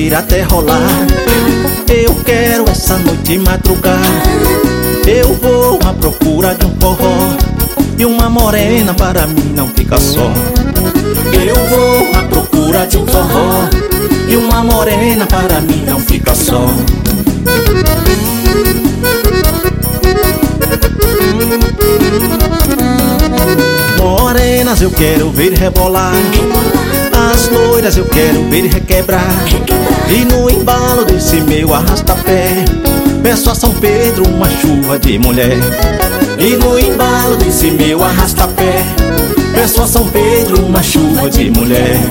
ir até rolar. Eu quero essa noite madrugar. Eu vou à procura de um forró e uma morena para mim não ficar só. Eu vou à procura de um forró e uma morena para mim não ficar só. Morenas eu quero ver rebolar, as loiras eu quero ver requebrar. E no embalo desse meu arrasta-pé, peço a São Pedro uma chuva de mulher. E no embalo desse meu arrasta-pé, peço a São Pedro uma chuva de mulher.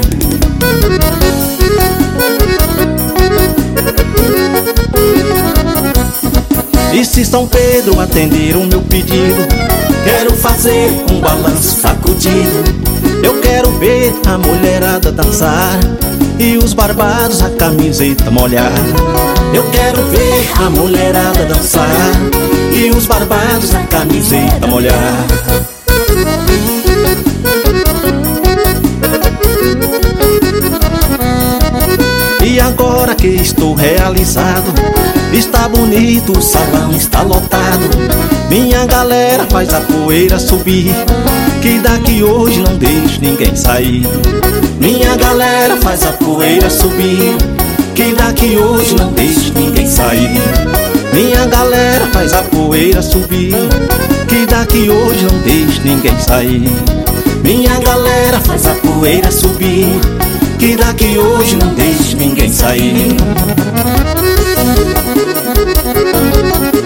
E se São Pedro atender o meu pedido, quero fazer um balanço sacudido. Eu quero ver a mulherada dançar e os barbados a camiseta molhar. Eu quero ver a mulherada dançar e os barbados a camiseta molhar. E agora que estou realizado, está bonito, o salão está lotado. Minha galera faz a poeira subir, que daqui hoje não deixo ninguém sair. Minha galera faz a poeira subir, que daqui hoje não deixo ninguém sair. Minha galera faz a poeira subir, que daqui hoje não deixo ninguém sair. Minha galera faz a poeira subir, que daqui hoje não deixo ninguém sair.